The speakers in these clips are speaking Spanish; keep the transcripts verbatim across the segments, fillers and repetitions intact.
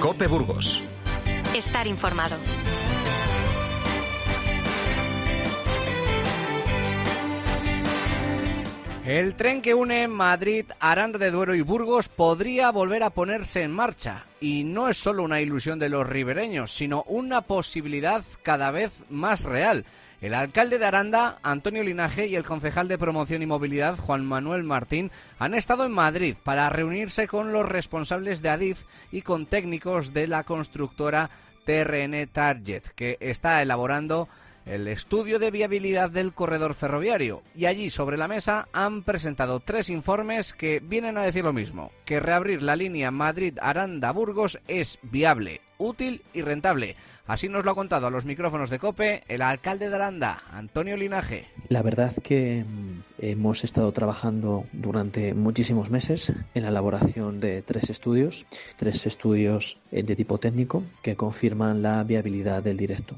COPE Burgos. Estar informado. El tren que une Madrid, Aranda de Duero y Burgos podría volver a ponerse en marcha. Y no es solo una ilusión de los ribereños, sino una posibilidad cada vez más real. El alcalde de Aranda, Antonio Linaje, y el concejal de Promoción y Movilidad, Juan Manuel Martín, han estado en Madrid para reunirse con los responsables de Adif y con técnicos de la constructora T R N Target, que está elaborando el estudio de viabilidad del corredor ferroviario. Y allí, sobre la mesa, han presentado tres informes que vienen a decir lo mismo: que reabrir la línea Madrid-Aranda-Burgos es viable, útil y rentable. Así nos lo ha contado a los micrófonos de COPE el alcalde de Aranda, Antonio Linaje. La verdad que hemos estado trabajando durante muchísimos meses en la elaboración de tres estudios, tres estudios de tipo técnico que confirman la viabilidad del directo.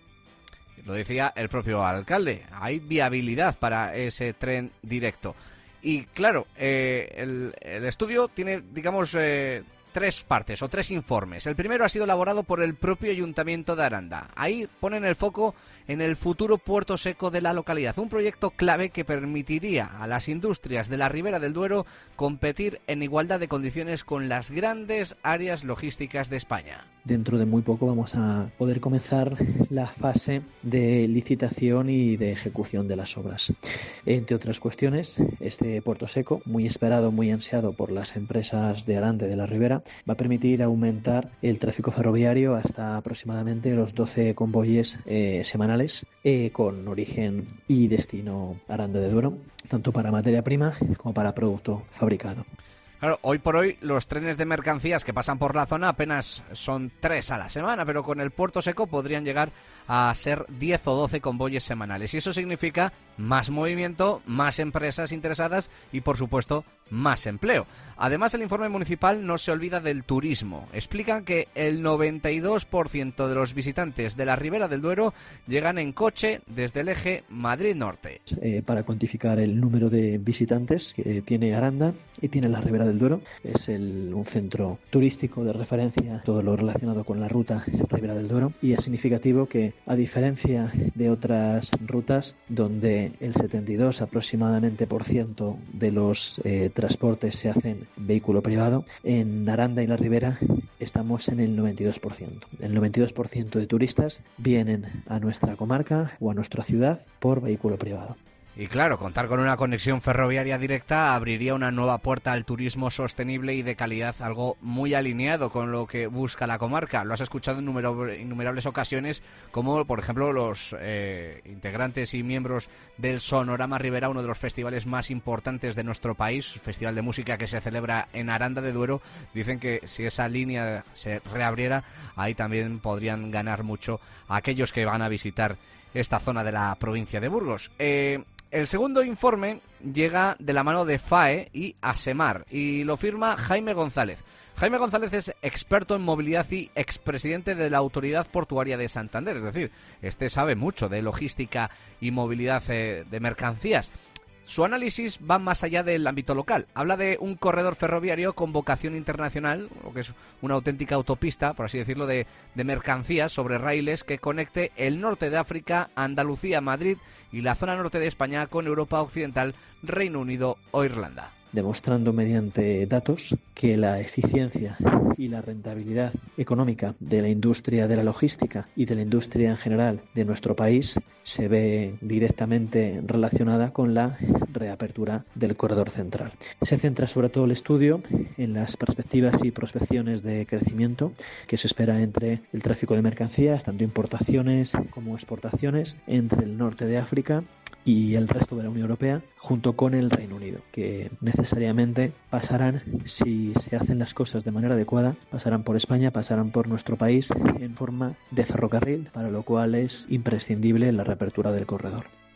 Lo decía el propio alcalde, hay viabilidad para ese tren directo. Y claro, eh, el, el estudio tiene, digamos, eh, tres partes o tres informes. El primero ha sido elaborado por el propio Ayuntamiento de Aranda. Ahí ponen el foco en el futuro puerto seco de la localidad, un proyecto clave que permitiría a las industrias de la Ribera del Duero competir en igualdad de condiciones con las grandes áreas logísticas de España. Dentro de muy poco vamos a poder comenzar la fase de licitación y de ejecución de las obras. Entre otras cuestiones, este puerto seco, muy esperado, muy ansiado por las empresas de Aranda y de la Ribera, va a permitir aumentar el tráfico ferroviario hasta aproximadamente los doce convoyes eh, semanales eh, con origen y destino Aranda de Duero, tanto para materia prima como para producto fabricado. Claro, hoy por hoy los trenes de mercancías que pasan por la zona apenas son tres a la semana, pero con el puerto seco podrían llegar a ser diez o doce convoyes semanales. Y eso significa más movimiento, más empresas interesadas y, por supuesto, más empleo. Además, el informe municipal no se olvida del turismo. Explican que el noventa y dos por ciento de los visitantes de la Ribera del Duero llegan en coche desde el eje Madrid-Norte. Eh, para cuantificar el número de visitantes que tiene Aranda y tiene la Ribera del Duero, es el, un centro turístico de referencia, todo lo relacionado con la ruta Ribera del Duero, y es significativo que, a diferencia de otras rutas donde el setenta y dos aproximadamente por ciento de los eh, transportes se hacen vehículo privado, en Aranda y la Ribera estamos en el noventa y dos por ciento. El noventa y dos por ciento de turistas vienen a nuestra comarca o a nuestra ciudad por vehículo privado. Y claro, contar con una conexión ferroviaria directa abriría una nueva puerta al turismo sostenible y de calidad, algo muy alineado con lo que busca la comarca. Lo has escuchado en innumerables ocasiones, como por ejemplo los eh, integrantes y miembros del Sonorama Ribera, uno de los festivales más importantes de nuestro país, festival de música que se celebra en Aranda de Duero. Dicen que si esa línea se reabriera, ahí también podrían ganar mucho aquellos que van a visitar esta zona de la provincia de Burgos. Eh... El segundo informe llega de la mano de F A E y ASEMAR y lo firma Jaime González. Jaime González es experto en movilidad y expresidente de la Autoridad Portuaria de Santander, es decir, este sabe mucho de logística y movilidad eh, de mercancías. Su análisis va más allá del ámbito local. Habla de un corredor ferroviario con vocación internacional, o que es una auténtica autopista, por así decirlo, de, de mercancías sobre raíles que conecte el norte de África, Andalucía, Madrid y la zona norte de España con Europa Occidental, Reino Unido o Irlanda. Demostrando mediante datos que la eficiencia y la rentabilidad económica de la industria de la logística y de la industria en general de nuestro país se ve directamente relacionada con la reapertura del corredor central. Se centra sobre todo el estudio en las perspectivas y prospecciones de crecimiento que se espera entre el tráfico de mercancías, tanto importaciones como exportaciones, entre el norte de África y el resto de la Unión Europea, junto con el Reino Unido, que necesariamente pasarán, si se hacen las cosas de manera adecuada, pasarán por España, pasarán por nuestro país en forma de ferrocarril, para lo cual es imprescindible la reapertura del corredor.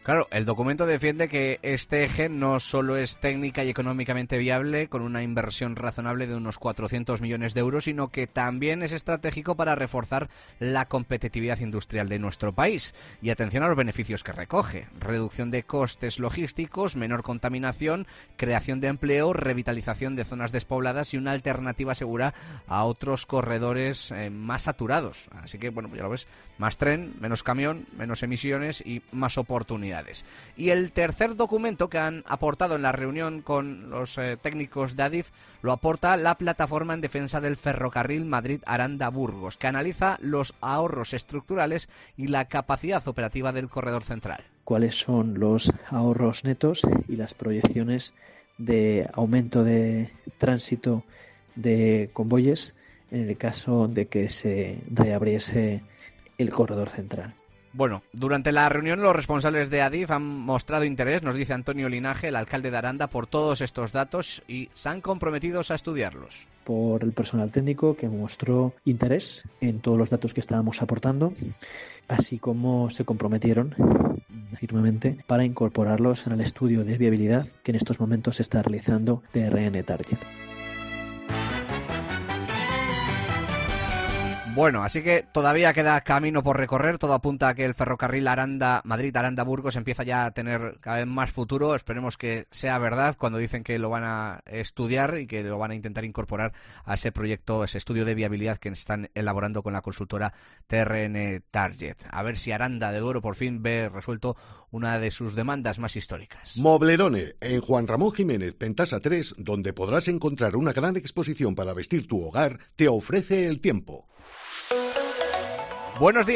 Claro, el documento defiende que este eje no solo es técnica y económicamente viable, con una inversión razonable de unos cuatrocientos millones de euros, sino que también es estratégico para reforzar la competitividad industrial de nuestro país. Y atención a los beneficios que recoge: reducción de costes logísticos, menor contaminación, creación de empleo, revitalización de zonas despobladas y una alternativa segura a otros corredores eh, más saturados. Así que, bueno, pues ya lo ves, más tren, menos camión, menos emisiones y más oportunidades. Y el tercer documento que han aportado en la reunión con los eh, técnicos de Adif lo aporta la Plataforma en Defensa del Ferrocarril Madrid-Aranda-Burgos, que analiza los ahorros estructurales y la capacidad operativa del corredor central. ¿Cuáles son los ahorros netos y las proyecciones de aumento de tránsito de convoyes en el caso de que se reabriese el corredor central? Bueno, durante la reunión los responsables de Adif han mostrado interés, nos dice Antonio Linaje, el alcalde de Aranda, por todos estos datos y se han comprometido a estudiarlos. Por el personal técnico, que mostró interés en todos los datos que estábamos aportando, así como se comprometieron firmemente para incorporarlos en el estudio de viabilidad que en estos momentos se está realizando T R N Target. Bueno, así que todavía queda camino por recorrer, todo apunta a que el ferrocarril Aranda, Madrid-Aranda-Burgos empieza ya a tener cada vez más futuro. Esperemos que sea verdad cuando dicen que lo van a estudiar y que lo van a intentar incorporar a ese proyecto, ese estudio de viabilidad que están elaborando con la consultora T R N Target. A ver si Aranda de Duero por fin ve resuelto una de sus demandas más históricas. Moblerone, en Juan Ramón Jiménez, Pentasa tres, donde podrás encontrar una gran exposición para vestir tu hogar, te ofrece el tiempo. Buenos días.